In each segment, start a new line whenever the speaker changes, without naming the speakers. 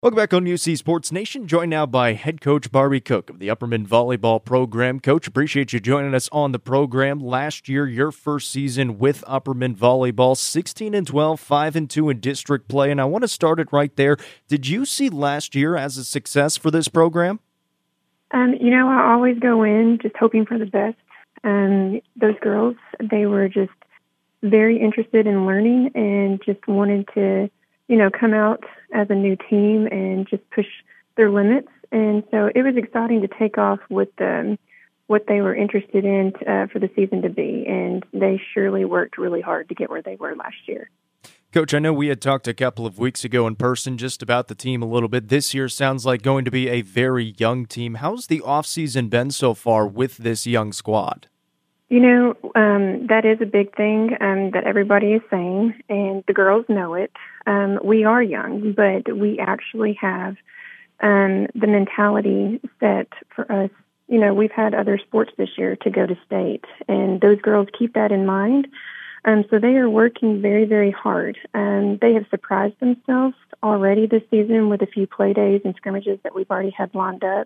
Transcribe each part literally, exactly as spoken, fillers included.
Welcome back on U C Sports Nation, joined now by head coach Barbie Cook of the Upperman Volleyball Program. Coach, appreciate you joining us on the program. Last year, your first season with Upperman Volleyball, sixteen and twelve, five and two in district play, and I want to start it right there. Did you see last year as a success for this program?
Um, you know, I always go in just hoping for the best. Um, those girls, they were just very interested in learning and just wanted to, you know, come out as a new team and just push their limits. And so it was exciting to take off with um, what they were interested in uh, for the season to be. And they surely worked really hard to get where they were last year.
Coach, I know we had talked a couple of weeks ago in person just about the team a little bit. This year sounds like going to be a very young team. How's the offseason been so far with this young squad?
You know, um, that is a big thing um, that everybody is saying, and the girls know it. Um, we are young, but we actually have um, the mentality set for us. You know, we've had other sports this year to go to state, and those girls keep that in mind. Um, so they are working very, very hard. Um, they have surprised themselves already this season with a few play days and scrimmages that we've already had lined up.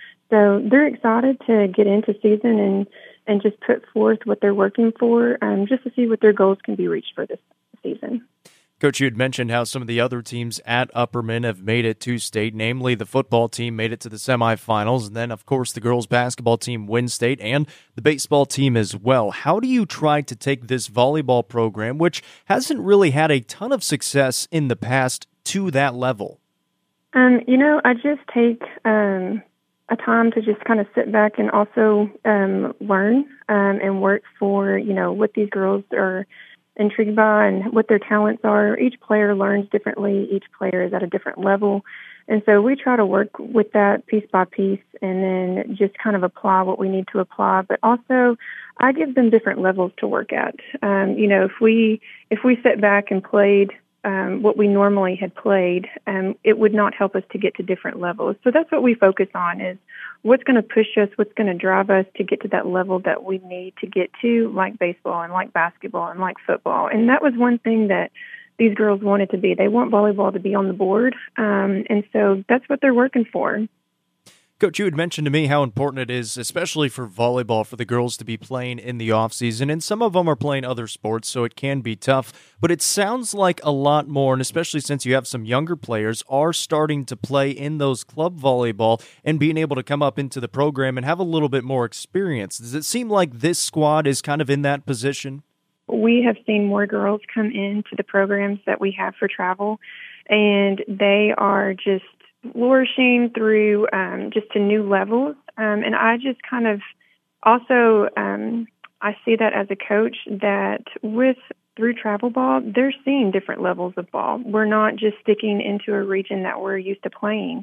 So they're excited to get into season and, and just put forth what they're working for, um, just to see what their goals can be reached for this season.
Coach, you had mentioned how some of the other teams at Upperman have made it to state, namely the football team made it to the semifinals, and then, of course, the girls basketball team win state, and the baseball team as well. How do you try to take this volleyball program, which hasn't really had a ton of success in the past, to that level?
Um, you know, I just take um, a time to just kind of sit back and also um, learn um, and work for, you know, what these girls are intrigued by and what their talents are. Each player learns differently. Each player is at a different level. And so we try to work with that piece by piece and then just kind of apply what we need to apply. But also I give them different levels to work at. Um, you know, if we, if we sat back and played um, what we normally had played, um, it would not help us to get to different levels. So that's what we focus on, is what's going to push us, what's going to drive us to get to that level that we need to get to, like baseball and like basketball and like football. And that was one thing that these girls wanted to be. They want volleyball to be on the board, um, and so that's what they're working for.
Coach, you had mentioned to me how important it is, especially for volleyball, for the girls to be playing in the offseason, and some of them are playing other sports, so it can be tough. But it sounds like a lot more, and especially since you have some younger players, are starting to play in those club volleyball and being able to come up into the program and have a little bit more experience. Does it seem like this squad is kind of in that position?
We have seen more girls come into the programs that we have for travel, and they are just flourishing through um, just to new levels. Um, and I just kind of also, um, I see that as a coach that with through travel ball, they're seeing different levels of ball. We're not just sticking into a region that we're used to playing.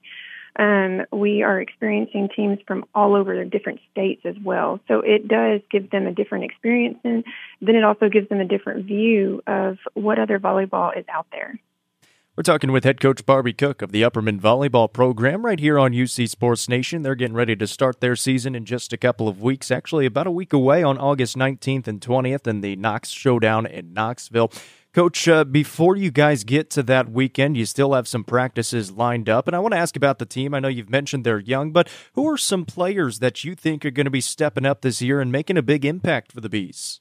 Um, we are experiencing teams from all over the different states as well. So it does give them a different experience, and then it also gives them a different view of what other volleyball is out there.
We're talking with head coach Barbie Cook of the Upperman Volleyball Program right here on U C Sports Nation. They're getting ready to start their season in just a couple of weeks, actually about a week away on August nineteenth and twentieth in the Knox Showdown in Knoxville. Coach, uh, before you guys get to that weekend, you still have some practices lined up, and I want to ask about the team. I know you've mentioned they're young, but who are some players that you think are going to be stepping up this year and making a big impact for the Bees?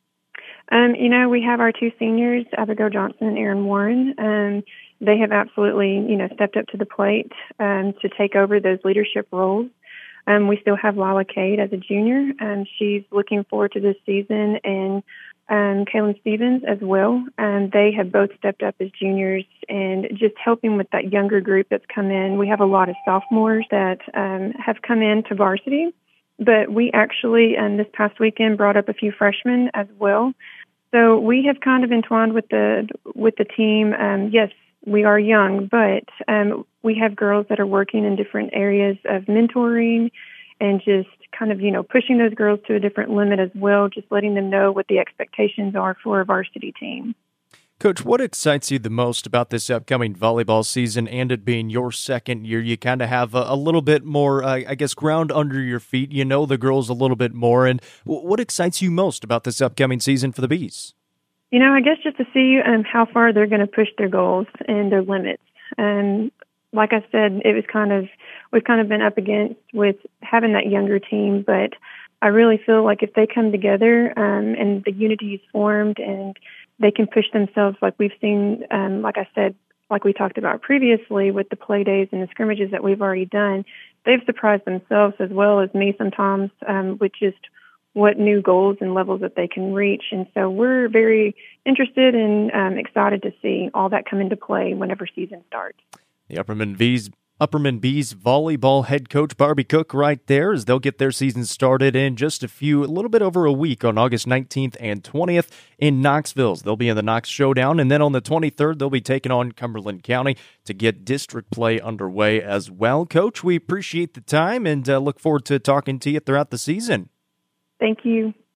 Um, you know, we have our two seniors, Abigail Johnson and Erin Warren. Um, they have absolutely, you know, stepped up to the plate um, to take over those leadership roles. Um, we still have Lila Cade as a junior. Um, she's looking forward to this season, and um, Kaylin Stevens as well. Um, they have both stepped up as juniors and just helping with that younger group that's come in. We have a lot of sophomores that um, have come in to varsity. But we actually, um, this past weekend, brought up a few freshmen as well. So we have kind of entwined with the with the team. Um, yes, we are young, but um, we have girls that are working in different areas of mentoring and just kind of, you know, pushing those girls to a different limit as well, just letting them know what the expectations are for a varsity team.
Coach, what excites you the most about this upcoming volleyball season and it being your second year? You kind of have a, a little bit more, uh, I guess, ground under your feet. You know the girls a little bit more. And w- what excites you most about this upcoming season for the Bees?
You know, I guess just to see um, how far they're going to push their goals and their limits. And like I said, it was kind of, we've kind of been up against with having that younger team, but I really feel like if they come together um, and the unity is formed and they can push themselves like we've seen, um, like I said, like we talked about previously with the play days and the scrimmages that we've already done, they've surprised themselves as well as me sometimes um, with just what new goals and levels that they can reach. And so we're very interested and um, excited to see all that come into play whenever season starts.
The Upperman Bees Upperman Bees volleyball head coach Barbie Cook right there as they'll get their season started in just a few, a little bit over a week on August nineteenth and twentieth in Knoxville. They'll be in the Knox Showdown, and then on the twenty-third, they'll be taking on Cumberland County to get district play underway as well. Coach, we appreciate the time and uh, look forward to talking to you throughout the season.
Thank you.